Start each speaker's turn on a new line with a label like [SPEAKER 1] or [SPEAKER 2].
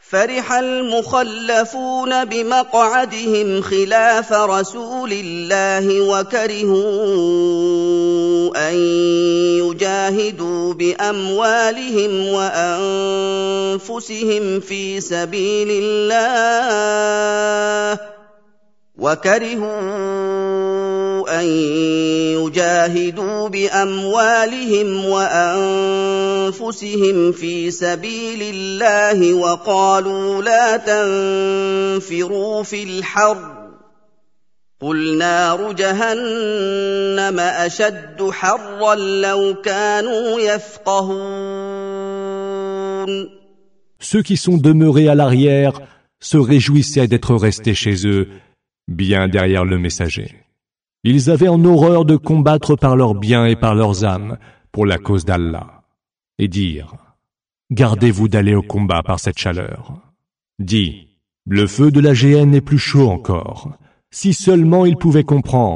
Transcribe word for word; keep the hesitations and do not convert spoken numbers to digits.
[SPEAKER 1] فرح المخلفون بمقعدهم خلاف رسول الله وكرهوا أن يجاهدوا بأموالهم وأنفسهم في سبيل الله وكرهوا أن يجاهدوا بأموالهم وأنفسهم في سبيل الله وقالوا لا تنفروا في الحر قل نار جهنم أشد حرا لو كانوا يفقهون.
[SPEAKER 2] Ceux qui sont demeurés à l'arrière se réjouissaient d'être restés chez eux, bien derrière le messager. Ils avaient en horreur de combattre par leurs biens et par leurs âmes pour la cause d'Allah, et dire « Gardez-vous d'aller au combat par cette chaleur. » Dis « Le feu de la géhenne est plus chaud encore. Si seulement ils pouvaient comprendre. »